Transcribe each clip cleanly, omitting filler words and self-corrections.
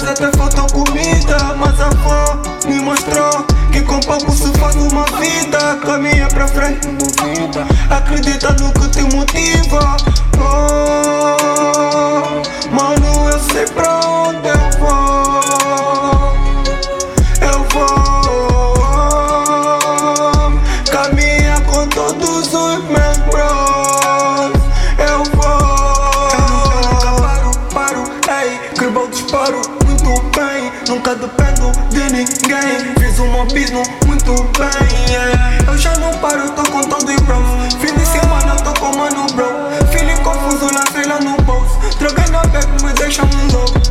até faltou comida, mas a avó me mostrou que com pouco se faz uma vida. Caminha pra frente, não duvida, acredita no que te motiva. Oh, mano, eu sei pra onde eu vou. Eu vou caminhar com todos os meus bros. Eu vou, paro, ei, cribou disparo, muito bem. Nunca dependo de ninguém, fiz um abismo muito bem, yeah. Eu já não paro, tô com todo e bros. Fim de semana tô com mano bro. Feeling confuso, lancei lá no bolso. Droguei na bag, me deixa louco.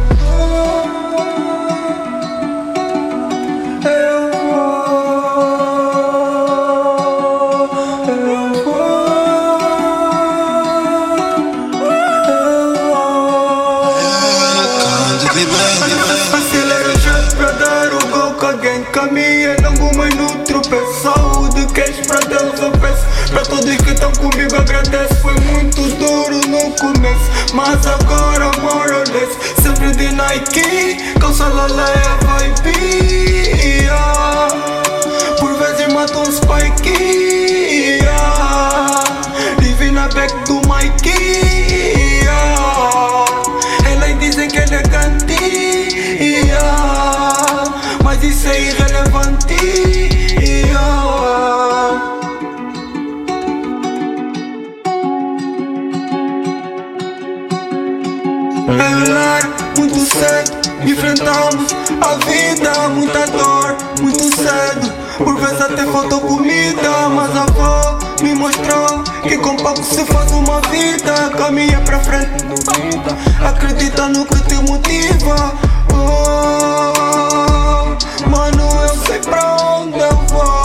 Acelera já pra dar o gol que alguém caminha, não mas no tropeço. Saúde, queres pra Deus eu peço. Pra todos que estão comigo agradeço. Foi muito duro no começo, mas agora more or less. Sempre de Nike, calça Lala é a vibe, yeah. Por vezes mato um spike, yeah. Divina back do Mikey, yeah. Elas dizem que é elegante, yeah. Mas isso é irrelevante, yeah. Muito cedo, enfrentamos a vida, muita dor, muito cedo. Por vezes até faltou comida, mas a avó me mostrou que com pouco se faz uma vida. Caminha pra frente, não duvida, acredita no que te motiva. Oh, mano, eu sei pra onde eu vou.